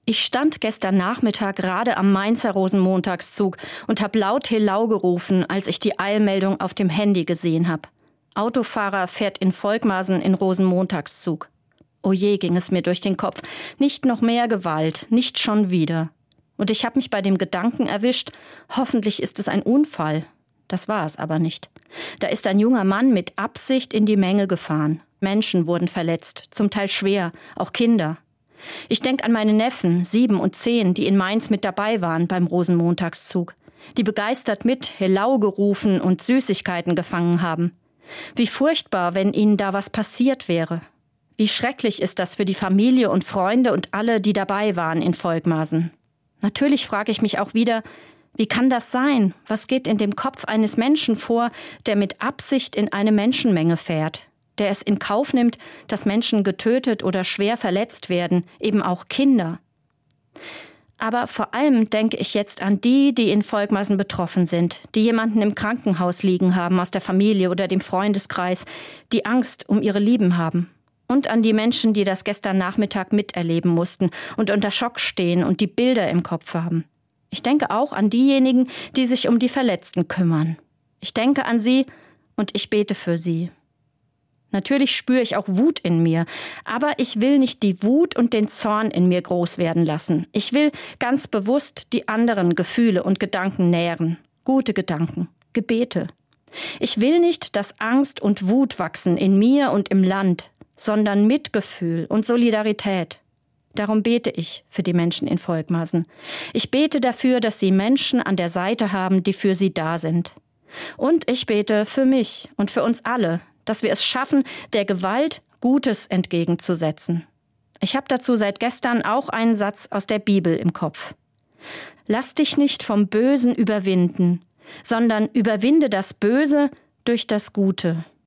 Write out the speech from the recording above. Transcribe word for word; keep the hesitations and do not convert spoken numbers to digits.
Ich stand gestern Nachmittag gerade am Mainzer Rosenmontagszug und habe laut Helau gerufen, als ich die Eilmeldung auf dem Handy gesehen habe. Autofahrer fährt in Volkmarsen in Rosenmontagszug. Oh je, ging es mir durch den Kopf. Nicht noch mehr Gewalt, nicht schon wieder. Und ich habe mich bei dem Gedanken erwischt, hoffentlich ist es ein Unfall. Das war es aber nicht. Da ist ein junger Mann mit Absicht in die Menge gefahren. Menschen wurden verletzt, zum Teil schwer, auch Kinder. Ich denke an meine Neffen, sieben und zehn, die in Mainz mit dabei waren beim Rosenmontagszug, die begeistert mit Helau gerufen und Süßigkeiten gefangen haben. Wie furchtbar, wenn ihnen da was passiert wäre. Wie schrecklich ist das für die Familie und Freunde und alle, die dabei waren in Volkmarsen. Natürlich frage ich mich auch wieder, wie kann das sein? Was geht in dem Kopf eines Menschen vor, der mit Absicht in eine Menschenmenge fährt? Der es in Kauf nimmt, dass Menschen getötet oder schwer verletzt werden, eben auch Kinder. Aber vor allem denke ich jetzt an die, die in Volkmarsen betroffen sind, die jemanden im Krankenhaus liegen haben aus der Familie oder dem Freundeskreis, die Angst um ihre Lieben haben. Und an die Menschen, die das gestern Nachmittag miterleben mussten und unter Schock stehen und die Bilder im Kopf haben. Ich denke auch an diejenigen, die sich um die Verletzten kümmern. Ich denke an sie und ich bete für sie. Natürlich spüre ich auch Wut in mir, aber ich will nicht die Wut und den Zorn in mir groß werden lassen. Ich will ganz bewusst die anderen Gefühle und Gedanken nähren. Gute Gedanken, Gebete. Ich will nicht, dass Angst und Wut wachsen in mir und im Land, sondern Mitgefühl und Solidarität. Darum bete ich für die Menschen in Volkmarsen. Ich bete dafür, dass sie Menschen an der Seite haben, die für sie da sind. Und ich bete für mich und für uns alle, dass wir es schaffen, der Gewalt Gutes entgegenzusetzen. Ich habe dazu seit gestern auch einen Satz aus der Bibel im Kopf. Lass dich nicht vom Bösen überwinden, sondern überwinde das Böse durch das Gute.